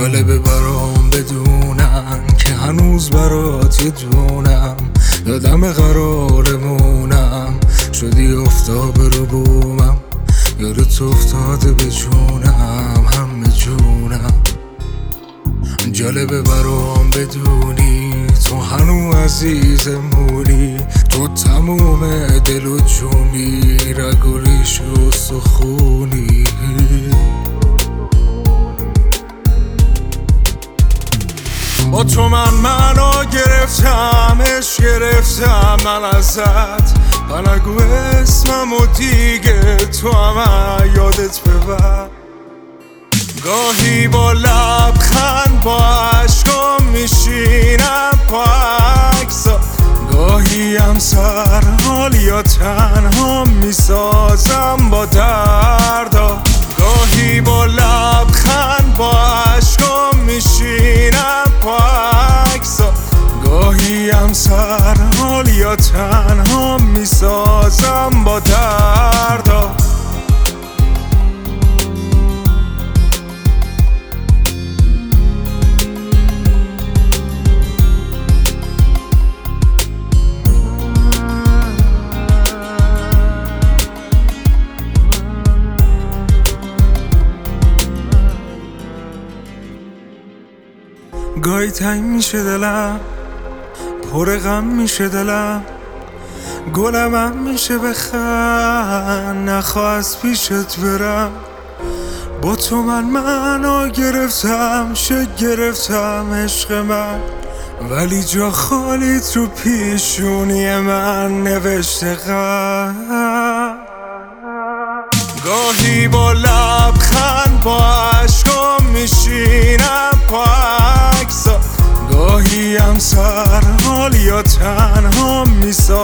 جالبه برام بدونم که هنوز برات یه دونم، یادم قرارمونم شدی افتاب رو بومم، یادت افتاده به جونم همه جونم. جالبه برام بدونی تو هنو عزیزمونی، تو تموم دل و جونی، رگ و ریش و سخونی. با تو منو گرفتم، عشق گرفتم من ازت، نگو اسمم و دیگه تو هم یادت ببر. گاهی با لبخند با عشقام میشینم با عکسات، گاهی هم سرحال یا تنها میسازم با دردا. گاهی با لبخند با عشقام میشینم با عکسات، گاهی هم سرحال یا تنها میسازم با دردا. گاهی تنگ میشه دلم، پر غم میشه دلم، گلم هم میشه بخند، نخواه از پیشت برم. با تو منو گرفتم، شک گرفتم عشق من، ولی جا خالیت رو پیشونی من نوشته غم. گاهی با لبخند با عشقام میشینم با عکسات، گاهی هم سرحال یا تنها میسازم